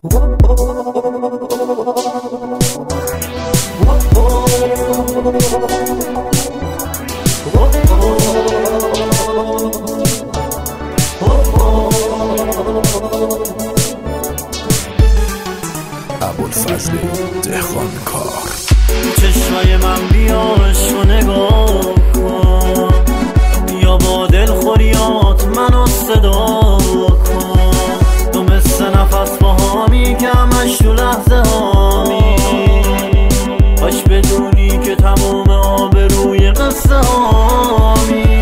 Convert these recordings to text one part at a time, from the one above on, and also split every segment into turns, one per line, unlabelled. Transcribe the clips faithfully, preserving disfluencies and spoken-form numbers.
ابوالفضل دهقانکار.
چشمای من بیاش و نگاه کن، یا با دلخوریات منو صدا کن. تو مثل نفس با هامی که همش تو لحظه هامی، باش بدونی که تموم آبروی قصه هامی.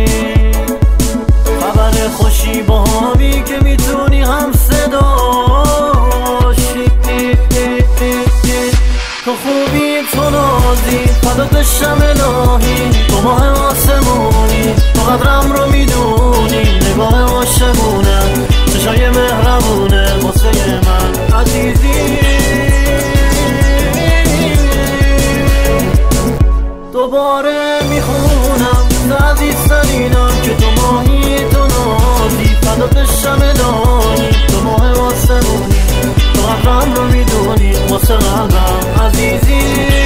خبر خوشی با هامی که میتونی هم صدا تو خوبی، تو نازی، فدات شم الهی، تو ماه آسمونی، تو قدرم رو میدونی. نگاه عاشقونه، چشای مهربونه، واسه من عزیزی. دوباره میخونم ز عزیزترینم که تو ماهی، تو نازی، فدات شم الهی، تو ماه آسمونی، تو قدرم رو میدونی. واسه قلبم عزیزی.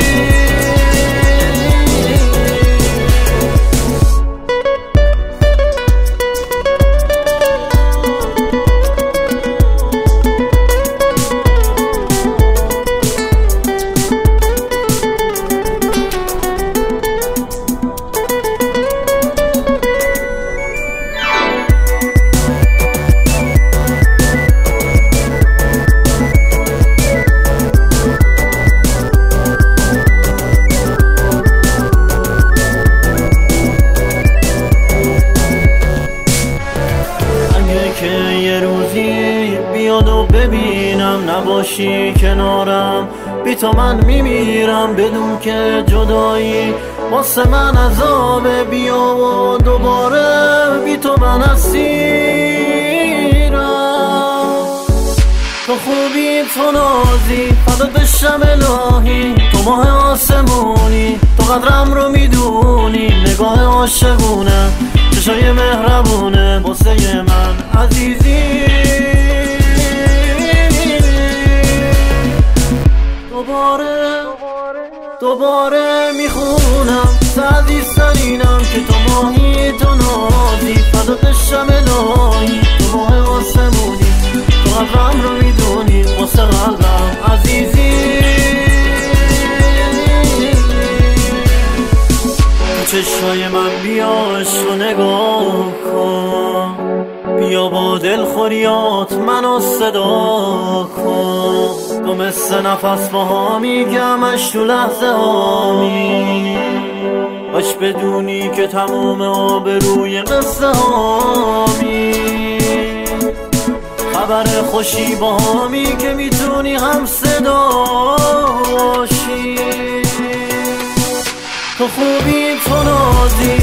که یه روزی بیاد و ببینم نباشی کنارم، بی تو من میمیرم. بدون که جدایی واسه من عذابه، بیا و دوباره بی تو من اسیرم. تو خوبی، تو نازی، فدات شم الهی، تو ماه آسمونی، تو قدرم رو میدونی. نگاه عاشقونه، چشای مهربونه، واسه من عزیزی. دوباره دوباره میخونم ز عزیزترینم که تو ماهی، تو نازی، فدات شم الهی، تو ماه آسمونی، تو قدرم رو میدونی. واسه قلبم عزیزی. چشمای من بیاش و نگاه کن، بیا با دلخوریات منو صدا کن. تو مثل نفس با هامی که همش تو لحظه هامی، باش بدونی که تموم آبروی قصه هامی. خبر خوشی با هامی که میتونی هم صدا باشی. تو خوبی، تو نازی،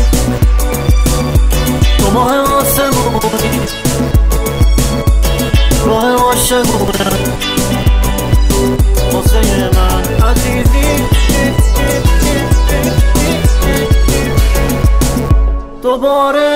تو ماه آسمونی، راه عاشقونه، واسه من عزیزی. دوباره